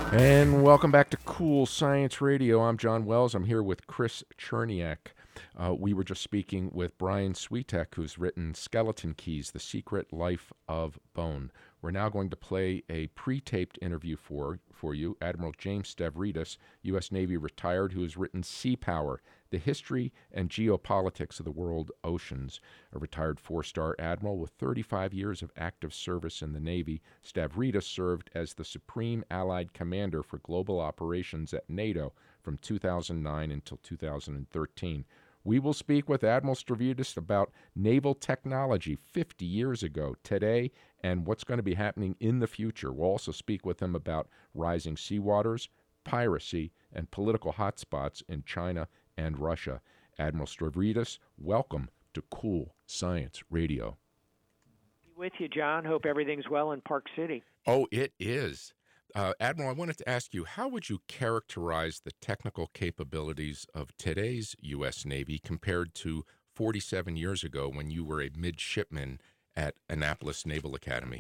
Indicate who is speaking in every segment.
Speaker 1: And welcome back to Cool Science Radio. I'm John Wells. I'm here with Chris Cherniak. We were just speaking with Brian Switek, who's written Skeleton Keys, The Secret Life of Bone. We're now going to play a pre-taped interview for you. Admiral James Stavridis, U.S. Navy retired, who has written Sea Power, The History and Geopolitics of the World Oceans. A retired four-star admiral with 35 years of active service in the Navy, Stavridis served as the Supreme Allied Commander for Global Operations at NATO from 2009 until 2013. We will speak with Admiral Stavridis about naval technology 50 years ago, today, and what's going to be happening in the future. We'll also speak with him about rising seawaters, piracy, and political hotspots in China and Russia. Admiral Stavridis, welcome to Cool Science Radio.
Speaker 2: With you, John. Hope everything's well in Park City.
Speaker 1: Oh, it is. Admiral, I wanted to ask you, how would you characterize the technical capabilities of today's U.S. Navy compared to 47 years ago when you were a midshipman at Annapolis Naval Academy?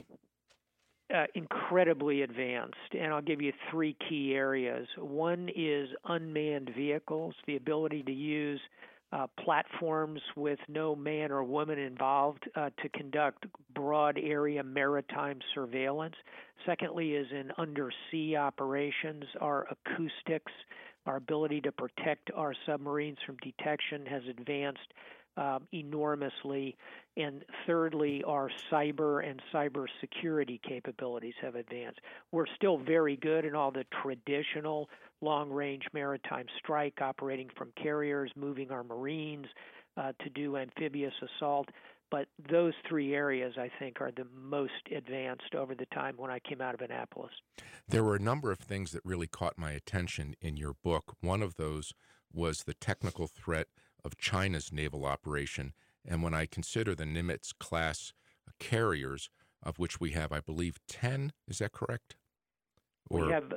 Speaker 2: Incredibly advanced, and I'll give you three key areas. One is unmanned vehicles, the ability to use platforms with no man or woman involved to conduct broad area maritime surveillance. Secondly is in undersea operations. Our acoustics, our ability to protect our submarines from detection has advanced enormously. And thirdly, our cyber and cybersecurity capabilities have advanced. We're still very good in all the traditional long-range maritime strike, operating from carriers, moving our Marines to do amphibious assault. But those three areas, I think, are the most advanced over the time when I came out of Annapolis.
Speaker 1: There were a number of things that really caught my attention in your book. One of those was the technical threat of China's naval operation. And when I consider the Nimitz-class carriers, of which we have, I believe, 10, is that correct?
Speaker 2: We have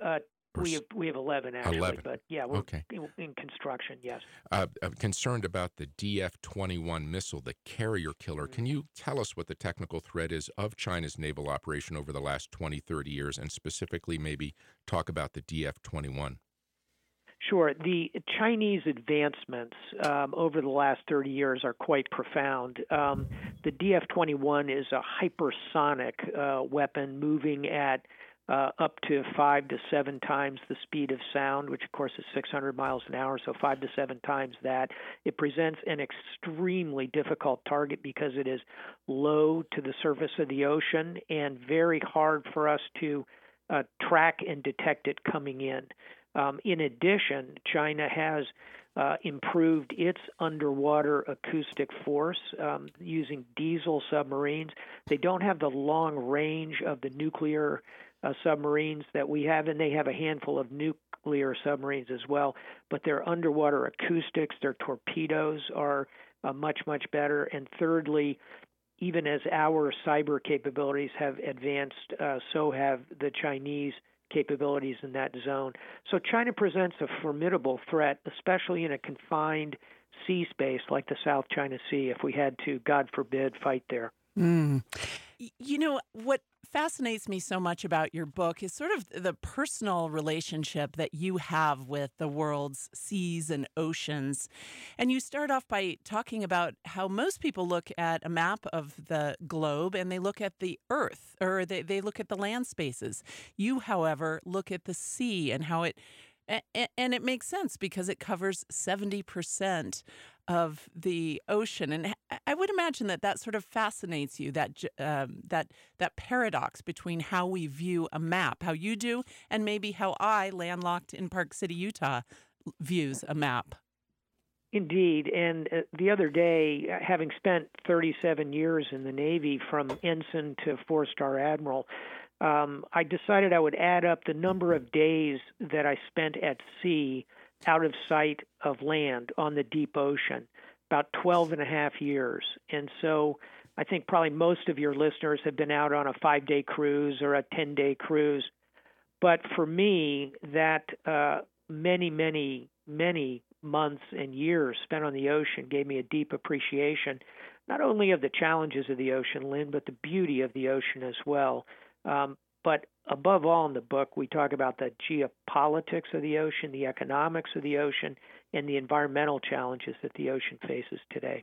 Speaker 2: 11, actually. 11. But, yeah, we're okay. In construction, yes.
Speaker 1: I'm concerned about the DF-21 missile, the carrier killer. Can you tell us what the technical threat is of China's naval operation over the last 20, 30 years, and specifically maybe talk about the DF-21?
Speaker 2: Sure. The Chinese advancements over the last 30 years are quite profound. The DF-21 is a hypersonic weapon moving at up to 5 to 7 times the speed of sound, which of course is 600 miles an hour, so 5 to 7 times that. It presents an extremely difficult target because it is low to the surface of the ocean and very hard for us to track and detect it coming in. In addition, China has improved its underwater acoustic force using diesel submarines. They don't have the long range of the nuclear submarines that we have, and they have a handful of nuclear submarines as well. But their underwater acoustics, their torpedoes are much, much better. And thirdly, even as our cyber capabilities have advanced, so have the Chinese capabilities in that zone. So China presents a formidable threat, especially in a confined sea space like the South China Sea, if we had to, God forbid, fight there.
Speaker 3: You know, what fascinates me so much about your book is sort of the personal relationship that you have with the world's seas and oceans. And you start off by talking about how most people look at a map of the globe and they look at the Earth, or they look at the land spaces. You, however, look at the sea and how and it makes sense because it covers 70% of the ocean, and I would imagine that sort of fascinates you, that paradox between how we view a map, how you do, and maybe how I, landlocked in Park City, Utah, views a map.
Speaker 2: Indeed, and the other day, having spent 37 years in the Navy from ensign to four-star admiral, I decided I would add up the number of days that I spent at sea out of sight of land on the deep ocean, about 12 and a half years. And so I think probably most of your listeners have been out on a 5-day cruise or a 10-day cruise. But for me, that many, many, many months and years spent on the ocean gave me a deep appreciation, not only of the challenges of the ocean, Lynn, but the beauty of the ocean as well. But above all in the book, we talk about the geopolitics of the ocean, the economics of the ocean, and the environmental challenges that the ocean faces today.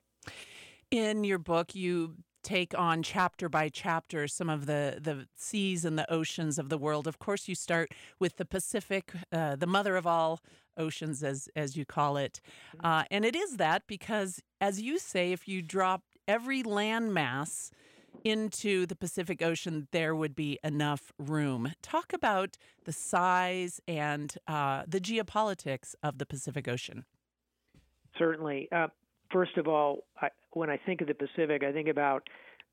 Speaker 3: In your book, you take on chapter by chapter some of the seas and the oceans of the world. Of course, you start with the Pacific, the mother of all oceans, as you call it. And it is that because, as you say, if you drop every landmass into the Pacific Ocean, there would be enough room. Talk about the size and the geopolitics of the Pacific Ocean.
Speaker 2: Certainly. First of all, when I think of the Pacific, I think about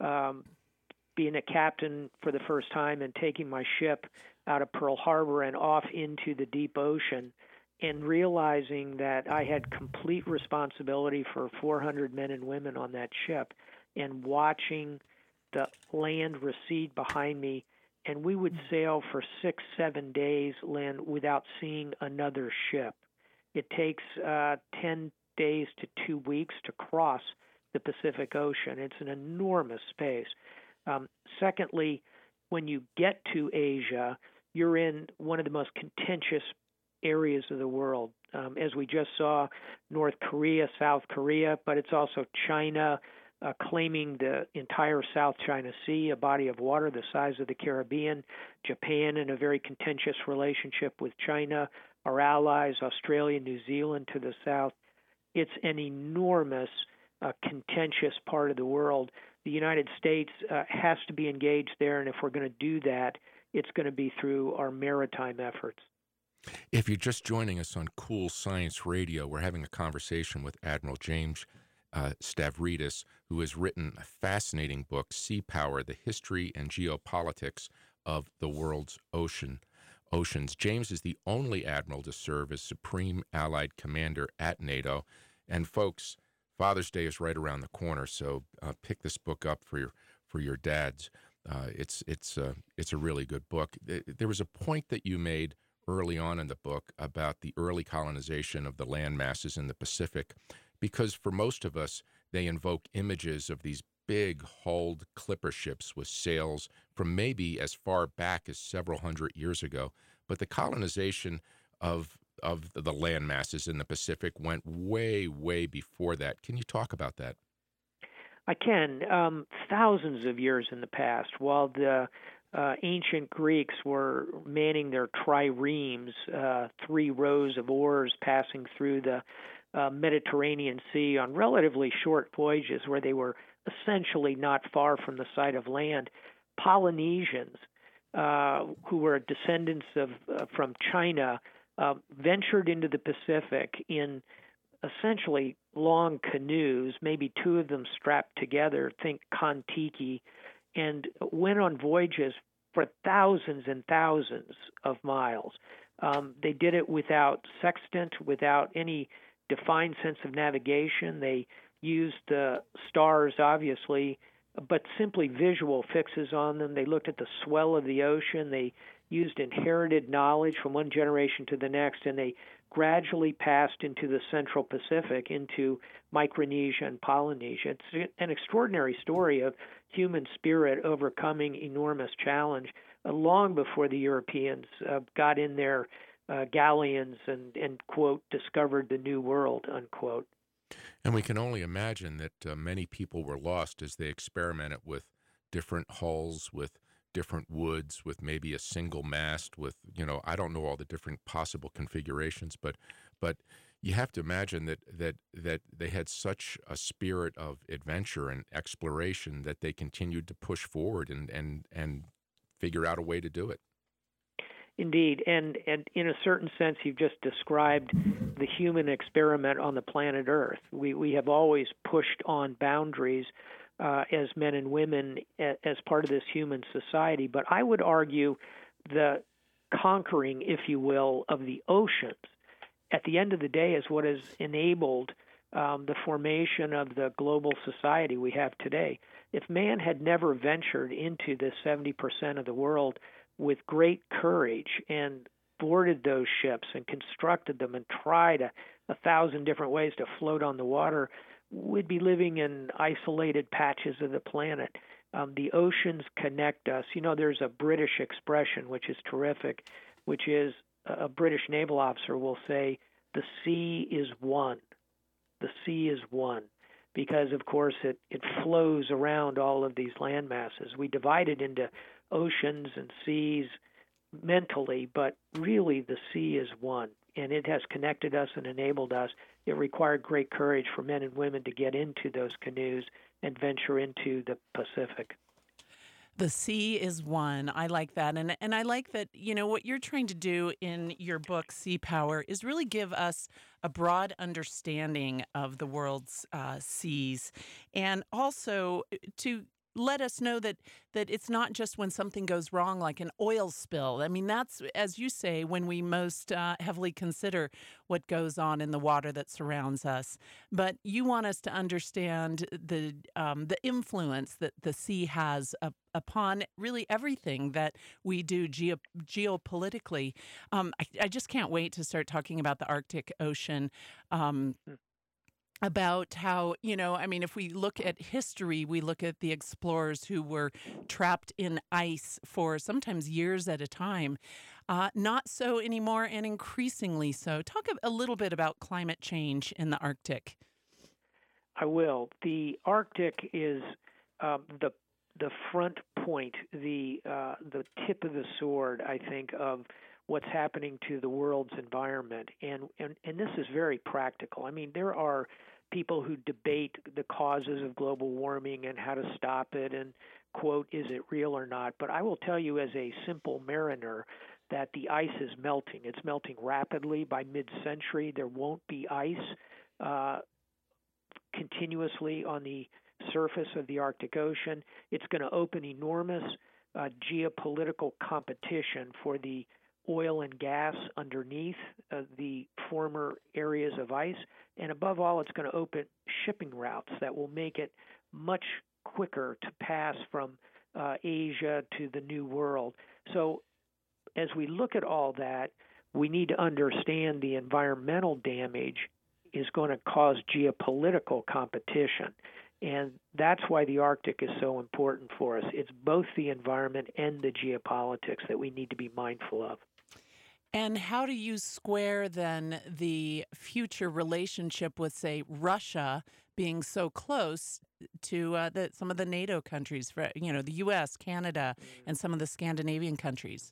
Speaker 2: being a captain for the first time and taking my ship out of Pearl Harbor and off into the deep ocean and realizing that I had complete responsibility for 400 men and women on that ship and watching the land recede behind me. And we would sail for 6-7 days, Lynn, without seeing another ship. It takes 10 days to 2 weeks to cross the Pacific Ocean. It's an enormous space. Secondly, when you get to Asia, you're in one of the most contentious areas of the world. As we just saw, North Korea, South Korea, but it's also China claiming the entire South China Sea, a body of water the size of the Caribbean, Japan in a very contentious relationship with China, our allies, Australia, New Zealand to the south. It's an enormous, contentious part of the world. The United States has to be engaged there, and if we're going to do that, it's going to be through our maritime efforts.
Speaker 1: If you're just joining us on Cool Science Radio, we're having a conversation with Admiral James Stavridis, who has written a fascinating book, Sea Power, The History and Geopolitics of the World's Oceans. James is the only admiral to serve as Supreme Allied Commander at NATO. And folks, Father's Day is right around the corner, so pick this book up for your dads. It's a really good book. There was a point that you made early on in the book about the early colonization of the land masses in the Pacific, because for most of us, they invoke images of these big hulled clipper ships with sails from maybe as far back as several hundred years ago. But the colonization of the land masses in the Pacific went way, way before that. Can you talk about that?
Speaker 2: I can. Thousands of years in the past, while the ancient Greeks were manning their triremes, 3 rows of oars passing through the Mediterranean Sea on relatively short voyages where they were essentially not far from the site of land, Polynesians, who were descendants from China, ventured into the Pacific in essentially long canoes, maybe 2 of them strapped together, think Kon-Tiki, and went on voyages for thousands and thousands of miles. They did it without sextant, without any defined sense of navigation. They used the stars, obviously, but simply visual fixes on them. They looked at the swell of the ocean. They used inherited knowledge from one generation to the next, and they gradually passed into the Central Pacific, into Micronesia and Polynesia. It's an extraordinary story of human spirit overcoming enormous challenge long before the Europeans got in their galleons and, quote, discovered the New World, unquote.
Speaker 1: And we can only imagine that many people were lost as they experimented with different hulls, with different woods, with maybe a single mast, with, I don't know all the different possible configurations, but you have to imagine that they had such a spirit of adventure and exploration that they continued to push forward and figure out a way to do it.
Speaker 2: Indeed, and in a certain sense, you've just described the human experiment on the planet Earth. We have always pushed on boundaries as men and women as part of this human society. But I would argue the conquering, if you will, of the oceans at the end of the day is what has enabled the formation of the global society we have today. If man had never ventured into the 70% of the world with great courage and boarded those ships and constructed them and tried 1,000 different ways to float on the water, we'd be living in isolated patches of the planet. The oceans connect us. You know, there's a British expression which is terrific, which is a British naval officer will say, "The sea is one." The sea is one, because of course it flows around all of these land masses. We divide it into oceans and seas mentally, but really the sea is one, and it has connected us and enabled us. It required great courage for men and women to get into those canoes and venture into the Pacific.
Speaker 3: The sea is one. I like that. And I like that, you know, what you're trying to do in your book, Sea Power, is really give us a broad understanding of the world's seas, and also to let us know that it's not just when something goes wrong, like an oil spill. I mean, that's, as you say, when we most heavily consider what goes on in the water that surrounds us. But you want us to understand the influence that the sea has upon really everything that we do geopolitically. I just can't wait to start talking about the Arctic Ocean. About how, you know, I mean, if we look at history, we look at the explorers who were trapped in ice for sometimes years at a time. Not so anymore, and increasingly so. Talk a little bit about climate change in the Arctic.
Speaker 2: I will. The Arctic is the front point, the tip of the sword, I think, of what's happening to the world's environment, and this is very practical. I mean, there are people who debate the causes of global warming and how to stop it, and quote, is it real or not? But I will tell you, as a simple mariner, that the ice is melting. It's melting rapidly. By mid-century, there won't be ice continuously on the surface of the Arctic Ocean. It's going to open enormous geopolitical competition for the oil and gas underneath the former areas of ice. And above all, it's going to open shipping routes that will make it much quicker to pass from Asia to the New World. So as we look at all that, we need to understand the environmental damage is going to cause geopolitical competition. And that's why the Arctic is so important for us. It's both the environment and the geopolitics that we need to be mindful of.
Speaker 3: And how do you square then the future relationship with, say, Russia being so close to some of the NATO countries, you know, the U.S., Canada, and some of the Scandinavian countries?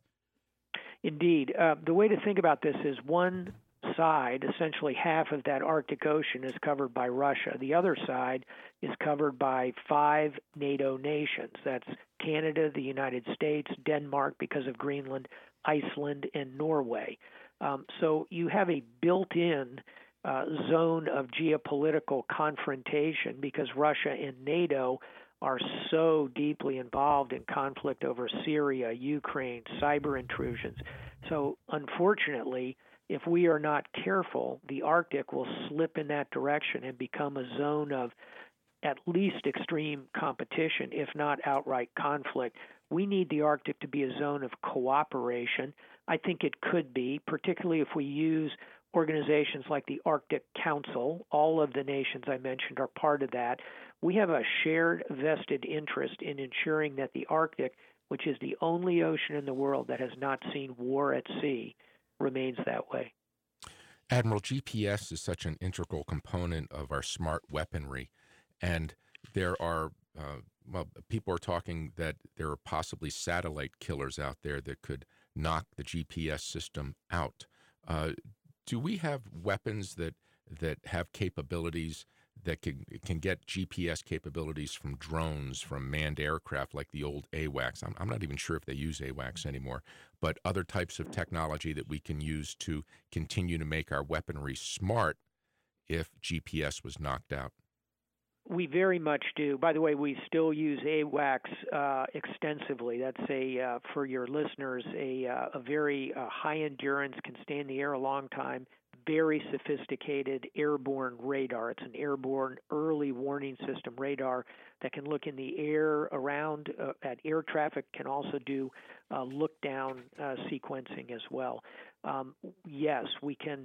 Speaker 2: Indeed. The way to think about this is one side, essentially half of that Arctic Ocean, is covered by Russia. The other side is covered by 5 NATO nations. That's Canada, the United States, Denmark because of Greenland, Iceland, and Norway. So you have a built-in zone of geopolitical confrontation because Russia and NATO are so deeply involved in conflict over Syria, Ukraine, cyber intrusions. So unfortunately, if we are not careful, the Arctic will slip in that direction and become a zone of at least extreme competition, if not outright conflict. We need the Arctic to be a zone of cooperation. I think it could be, particularly if we use organizations like the Arctic Council. All of the nations I mentioned are part of that. We have a shared vested interest in ensuring that the Arctic, which is the only ocean in the world that has not seen war at sea, remains that way.
Speaker 1: Admiral, GPS is such an integral component of our smart weaponry, and there are, people are talking that there are possibly satellite killers out there that could knock the GPS system out. Do we have weapons that have capabilities that can get GPS capabilities from drones, from manned aircraft like the old AWACS? I'm not even sure if they use AWACS anymore, but other types of technology that we can use to continue to make our weaponry smart if GPS was knocked out.
Speaker 2: We very much do. By the way, we still use AWACS extensively. That's for your listeners, a very high endurance, can stay in the air a long time, very sophisticated airborne radar. It's an airborne early warning system radar that can look in the air around at air traffic, can also do look down sequencing as well. Yes, we can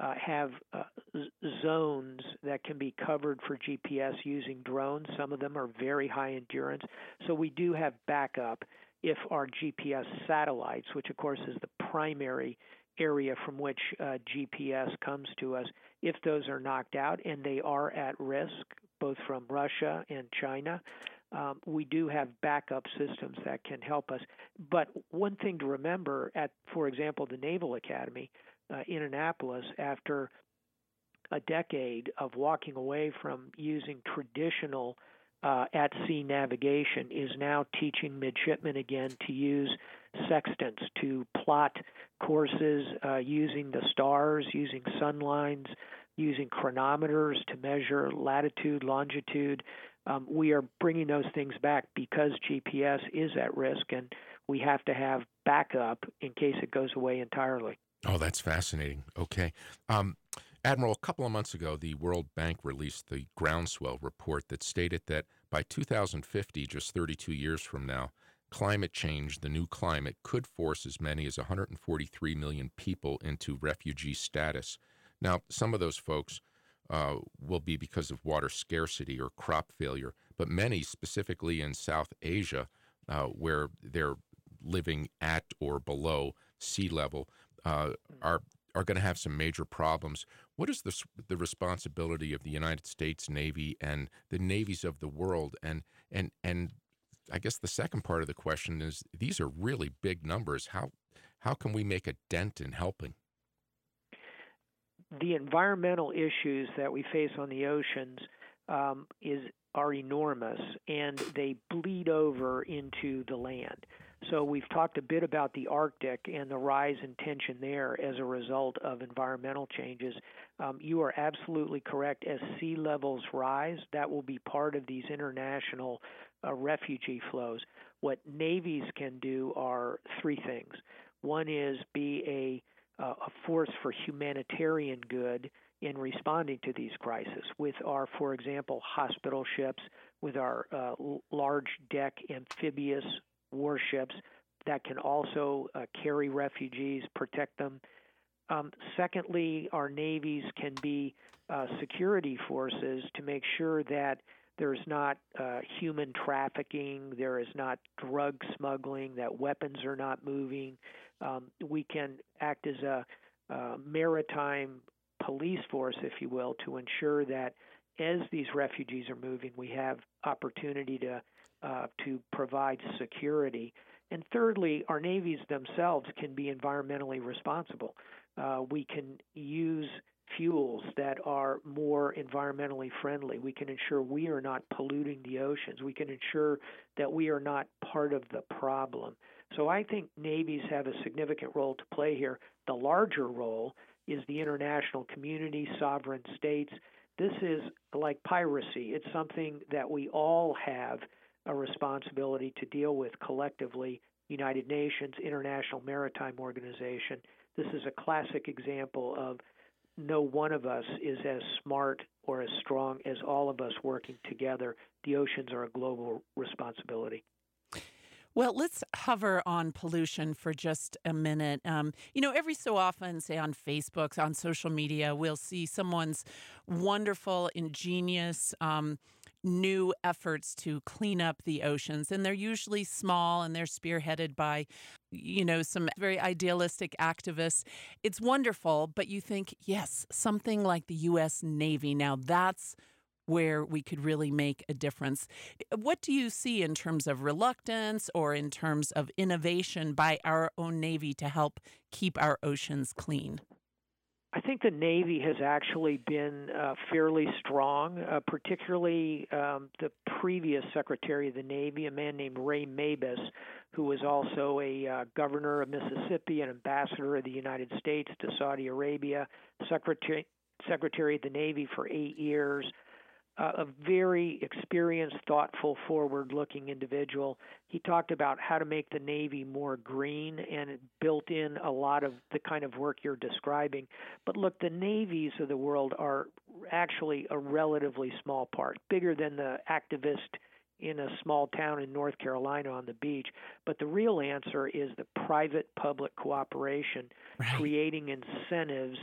Speaker 2: have zones that can be covered for GPS using drones. Some of them are very high endurance. So we do have backup if our GPS satellites, which of course is the primary area from which GPS comes to us, if those are knocked out, and they are at risk, both from Russia and China, we do have backup systems that can help us. But one thing to remember at, for example, the Naval Academy in Annapolis, after a decade of walking away from using traditional at-sea navigation, is now teaching midshipmen again to use sextants to plot courses using the stars, using sun lines, using chronometers to measure latitude, longitude. We are bringing those things back because GPS is at risk, and we have to have backup in case it goes away entirely.
Speaker 1: Oh, that's fascinating. Okay. Admiral, a couple of months ago, the World Bank released the Groundswell report that stated that by 2050, just 32 years from now, climate change, the new climate, could force as many as 143 million people into refugee status. Now, some of those folks will be because of water scarcity or crop failure, but many, specifically in South Asia, where they're living at or below sea level, are going to have some major problems. What is the responsibility of the United States Navy and the navies of the world? And I guess the second part of the question is, these are really big numbers. How can we make a dent in helping?
Speaker 2: The environmental issues that we face on the oceans are enormous, and they bleed over into the land. So we've talked a bit about the Arctic and the rise in tension there as a result of environmental changes. You are absolutely correct. As sea levels rise, that will be part of these international refugee flows. What navies can do are three things. One is be a force for humanitarian good in responding to these crises with our, for example, hospital ships, with our large deck amphibious warships that can also carry refugees, protect them. Secondly, our navies can be security forces to make sure that there's not human trafficking, there is not drug smuggling, that weapons are not moving. We can act as a maritime police force, if you will, to ensure that as these refugees are moving, we have opportunity to provide security. And thirdly, our navies themselves can be environmentally responsible. We can use fuels that are more environmentally friendly. We can ensure we are not polluting the oceans. We can ensure that we are not part of the problem. So I think navies have a significant role to play here. The larger role is the international community, sovereign states. This is like piracy. It's something that we all have a responsibility to deal with collectively. United Nations, International Maritime Organization. This is a classic example of no one of us is as smart or as strong as all of us working together. The oceans are a global responsibility.
Speaker 3: Well, let's hover on pollution for just a minute. Every so often, say on Facebook, on social media, we'll see someone's wonderful, ingenious, new efforts to clean up the oceans. And they're usually small, and they're spearheaded by, some very idealistic activists. It's wonderful, but you think, yes, something like the U.S. Navy, now that's where we could really make a difference. What do you see in terms of reluctance or in terms of innovation by our own Navy to help keep our oceans clean?
Speaker 2: I think the Navy has actually been fairly strong, particularly the previous Secretary of the Navy, a man named Ray Mabus, who was also a governor of Mississippi, an ambassador of the United States to Saudi Arabia, Secretary of the Navy for 8 years. A very experienced, thoughtful, forward-looking individual. He talked about how to make the Navy more green, and it built in a lot of the kind of work you're describing. But look, the navies of the world are actually a relatively small part, bigger than the activist in a small town in North Carolina on the beach. But the real answer is the private-public cooperation,
Speaker 3: right,
Speaker 2: creating incentives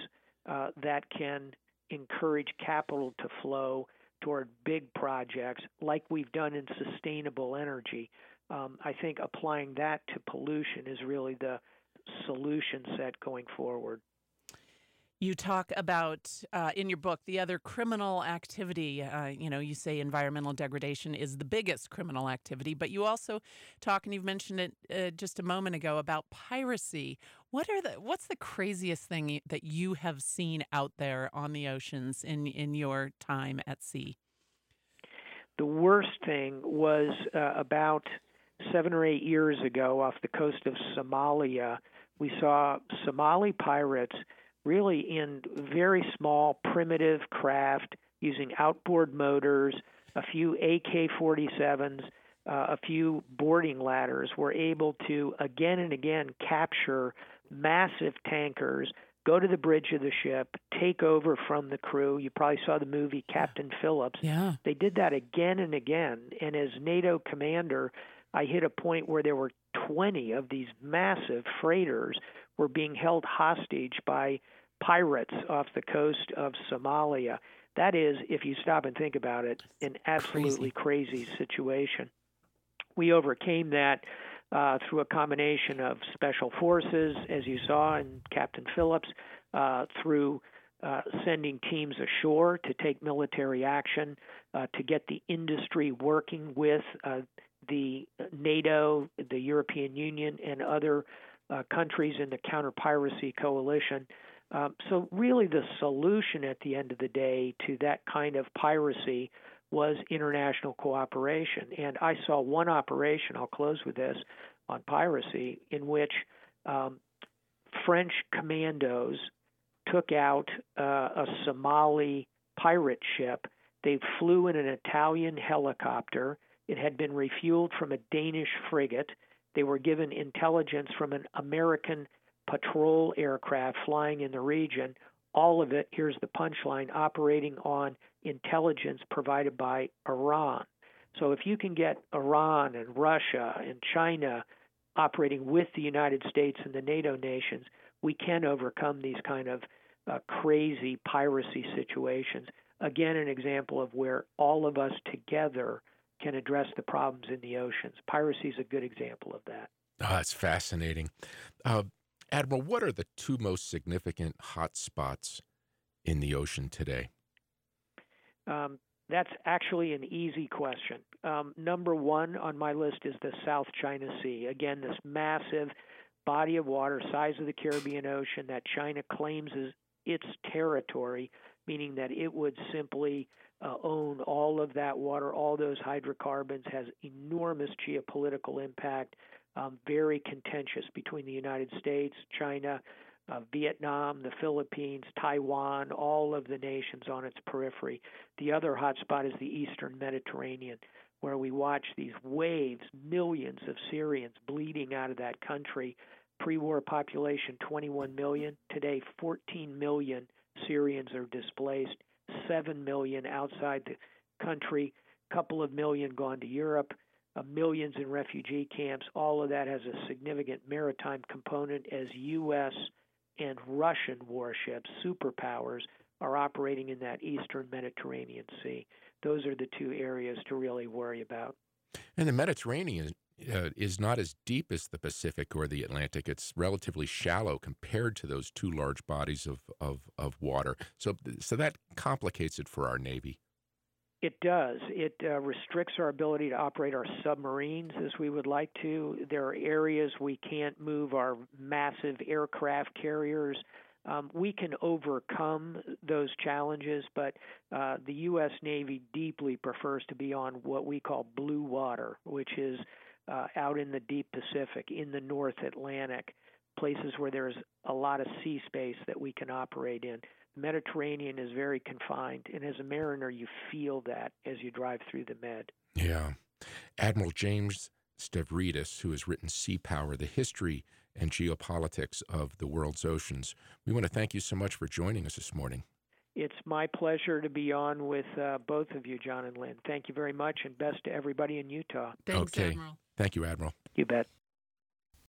Speaker 2: that can encourage capital to flow toward big projects like we've done in sustainable energy. I think applying that to pollution is really the solution set going forward.
Speaker 3: You talk about in your book the other criminal activity. You say environmental degradation is the biggest criminal activity, but you also talk, and you've mentioned it just a moment ago, about piracy. What's the craziest thing that you have seen out there on the oceans in your time at sea?
Speaker 2: The worst thing was about 7 or 8 years ago off the coast of Somalia. We saw Somali pirates really in very small, primitive craft using outboard motors, a few AK-47s, a few boarding ladders, were able to again and again capture massive tankers, go to the bridge of the ship, take over from the crew. You probably saw the movie Captain Phillips.
Speaker 3: Yeah.
Speaker 2: They did that again and again. And as NATO commander, I hit a point where there were 20 of these massive freighters were being held hostage by pirates off the coast of Somalia. That is, if you stop and think about it, an absolutely crazy situation. We overcame that through a combination of special forces, as you saw in Captain Phillips, through sending teams ashore to take military action, to get the industry working with the NATO, the European Union, and other countries in the counter-piracy coalition. So really the solution at the end of the day to that kind of piracy was international cooperation. And I saw one operation, I'll close with this, on piracy, in which French commandos took out a Somali pirate ship. They flew in an Italian helicopter. It had been refueled from a Danish frigate. They were given intelligence from an American patrol aircraft flying in the region. All of it, here's the punchline, operating on intelligence provided by Iran. So if you can get Iran and Russia and China operating with the United States and the NATO nations, we can overcome these kind of crazy piracy situations. Again, an example of where all of us together can address the problems in the oceans. Piracy is a good example of that.
Speaker 1: Oh, that's fascinating. Admiral, what are the two most significant hot spots in the ocean today?
Speaker 2: That's actually an easy question. Number one on my list is the South China Sea. Again, this massive body of water, size of the Caribbean Ocean, that China claims is its territory, meaning that it would simply own all of that water, all those hydrocarbons, has enormous geopolitical impact, very contentious between the United States, China, Vietnam, the Philippines, Taiwan, all of the nations on its periphery. The other hotspot is the Eastern Mediterranean, where we watch these waves, millions of Syrians bleeding out of that country. Pre-war population, 21 million. Today, 14 million Syrians are displaced, 7 million outside the country, a couple of million gone to Europe, millions in refugee camps. All of that has a significant maritime component as U.S. and Russian warships, superpowers, are operating in that Eastern Mediterranean Sea. Those are the two areas to really worry about.
Speaker 1: And the Mediterranean is not as deep as the Pacific or the Atlantic. It's relatively shallow compared to those two large bodies of water. So that complicates it for our Navy.
Speaker 2: It does. It restricts our ability to operate our submarines as we would like to. There are areas we can't move our massive aircraft carriers. We can overcome those challenges, but the U.S. Navy deeply prefers to be on what we call blue water, which is out in the deep Pacific, in the North Atlantic, places where there's a lot of sea space that we can operate in. The Mediterranean is very confined, and as a mariner, you feel that as you drive through the Med.
Speaker 1: Yeah. Admiral James Stavridis, who has written Sea Power, the History and Geopolitics of the World's Oceans. We want to thank you so much for joining us this morning.
Speaker 2: It's my pleasure to be on with both of you, John and Lynn. Thank you very much, and best to everybody in Utah.
Speaker 3: Thanks,
Speaker 1: okay.
Speaker 3: Admiral.
Speaker 1: Thank you, Admiral.
Speaker 2: You bet.